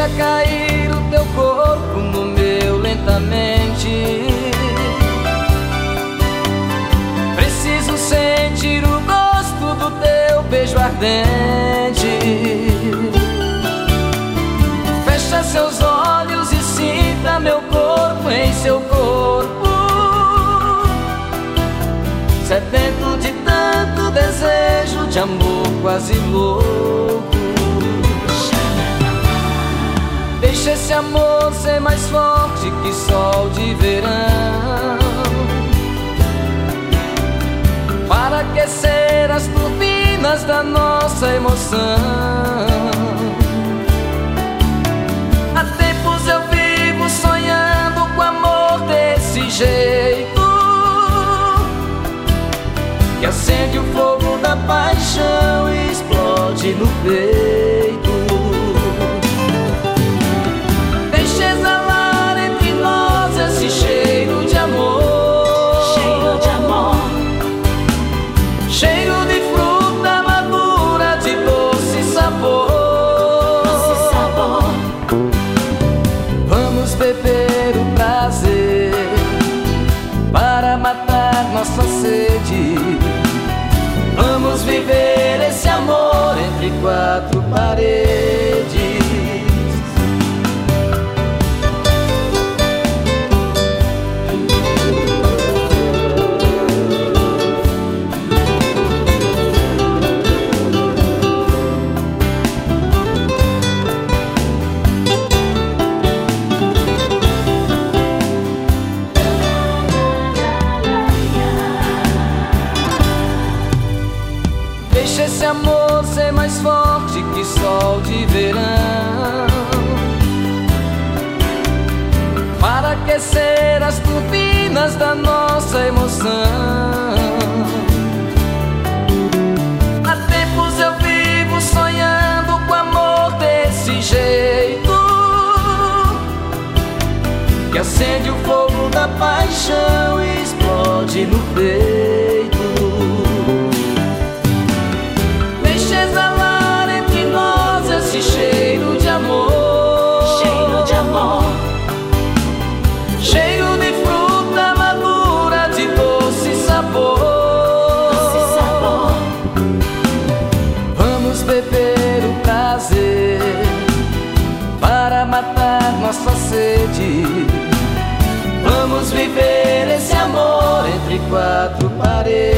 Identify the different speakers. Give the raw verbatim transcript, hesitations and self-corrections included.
Speaker 1: Deixa cair o teu corpo no meu lentamente. Preciso sentir o gosto do teu beijo ardente. Fecha seus olhos e sinta meu corpo em seu corpo, sedento de tanto desejo, de amor quase louco. Deixa esse amor ser mais forte que sol de verão, para aquecer as turbinas da nossa emoção. Há tempos eu vivo sonhando com amor desse jeito, que acende o fogo da paixão e explode no peito. Deixa exalar entre nós esse cheiro de amor,
Speaker 2: cheiro de amor,
Speaker 1: cheiro de fruta madura, de doce sabor,
Speaker 2: doce sabor.
Speaker 1: Vamos beber o prazer para matar nossa sede. Vamos viver esse amor entre quatro paredes. Deixa esse amor ser mais forte que sol de verão, para aquecer as turbinas da nossa emoção. Há tempos eu vivo sonhando com amor desse jeito, que acende o fogo da paixão e explode no peito. Exalar entre nós esse cheiro de amor,
Speaker 2: cheiro de amor,
Speaker 1: cheiro de fruta madura, de doce sabor,
Speaker 2: doce sabor.
Speaker 1: Vamos beber o prazer para matar nossa sede. Vamos viver esse amor entre quatro paredes.